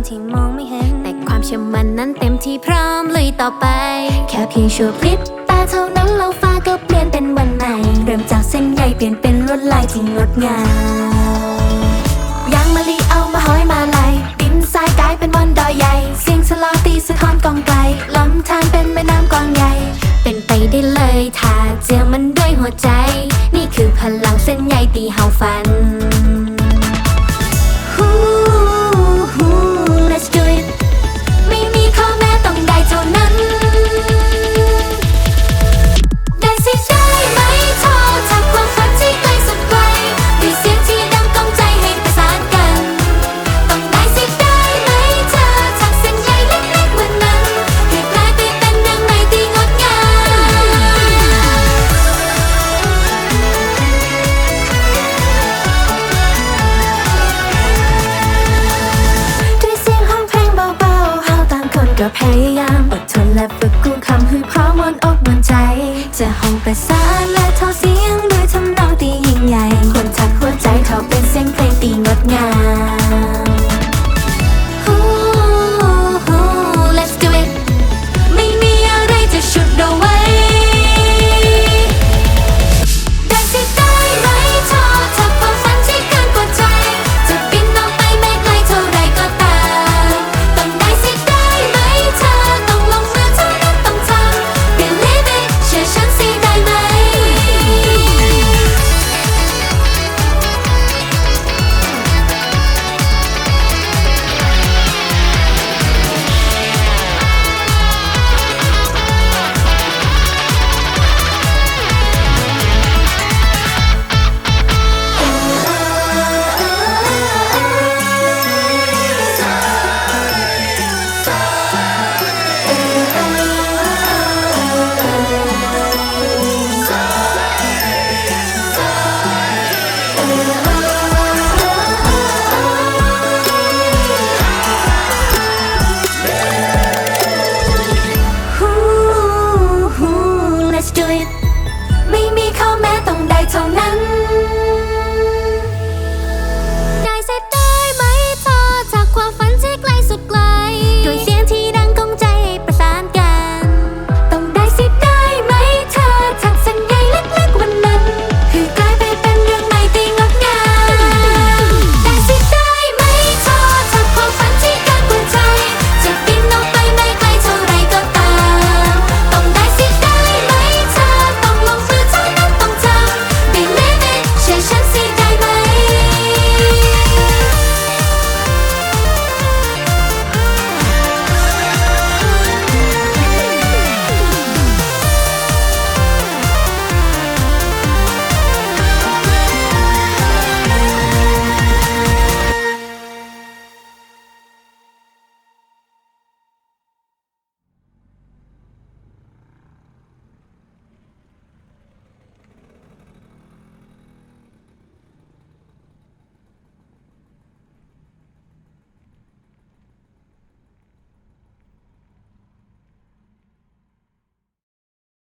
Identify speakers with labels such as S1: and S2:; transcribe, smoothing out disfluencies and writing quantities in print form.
S1: ที่มองไม่เห็นแต่ความเชื่อมั่นนั้นเต็มที่พร้อมเลยต่อไปแค่เพียงชั่วพริบตาเท่านั้นเราฟ้าก็เปลี่ยนเป็นวันใหม่เริ่มจากเส้นใยเปลี่ยนเป็นลวดลายที่งดงามยางมะลิเอามาห้อยมาลัยดินทรายกลายเป็นวันดอยใหญ่เสียงสลอตีสะท้อนกองไกลลำธารเป็นแม่น้ำกว้างใหญ่เป็นไปได้เลยถ้าเจือมันด้วยหัวใจนี่คือพลังเส้นใยตีเฮาฝัน Let's do it ไม่มีข้อแม้ต้องได้เท่านั้นได้สิได้ไหมเธอถ้าความฝันที่ไกลสุดไกลด้วยเสียงที่ดังก้องใจให้ประสานกันต้องได้สิได้ไหมเธอถ้าเส้นใยเล็กๆวันนั้นให้กลายไปเป็นดังในที่งดงามด้วยเสียงห้องเพลงเบาๆเฮาต่างคนก็พยาย